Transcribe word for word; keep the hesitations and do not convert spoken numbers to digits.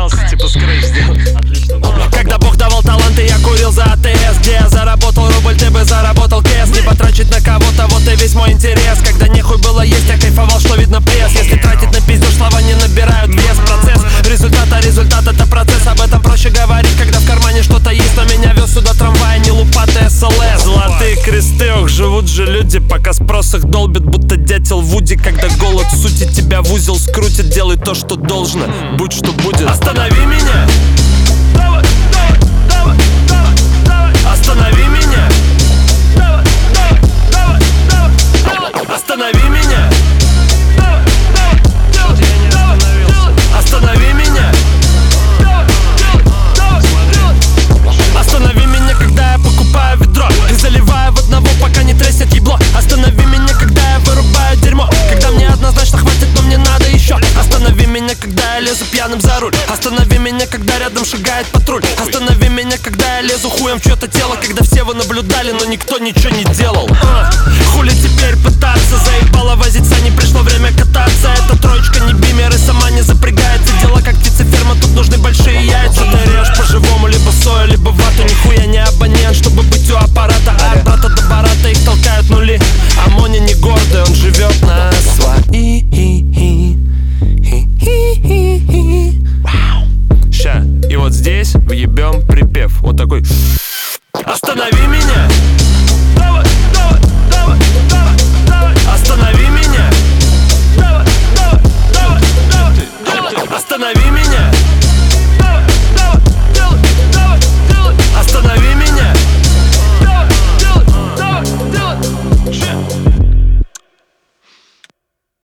пытался типа скретч сделать. Отлично, да. Когда Бог давал таланты, я курил за АТС. Где я заработал рубль, ты бы заработал кэс. Не потрачить на кого-то, вот и весь мой интерес. Когда нехуй было есть, я кайфовал, что видно пресс. Если тратить на пиздеж, слова не набирают вес. Процесс результата, результат это процесс. Об этом проще говорить, когда в кармане что-то есть. Но меня вез сюда трамвай, не лупатый СЛС. Золотые кресты, ох, живут же люди, пока спрос их долбит, будто дятел Вуди. Когда голод в сути тебя в узел скрутит, делай то, что должно, будь что будет. Останови меня. Давай, давай, давай, давай, давай. Останови меня. Давай, давай, давай, давай, давай. Останови меня. Давай, давай, давай, Я не давай, остановился. давай. Останови меня. Давай, давай, давай, давай. Останови меня, когда я покупаю ведро и заливаю в одного, пока не треснет ебло. Останови меня, когда я вырубаю дерьмо, когда мне однозначно хватит, но мне надо еще. Останови меня, когда я лезу пьяным за руль. Останови меня, когда рядом шагает патруль. Останови меня, когда я лезу хуем в чье-то тело, когда все вы наблюдали, но никто ничего не делал. а, Хули теперь пытаться, заебало возиться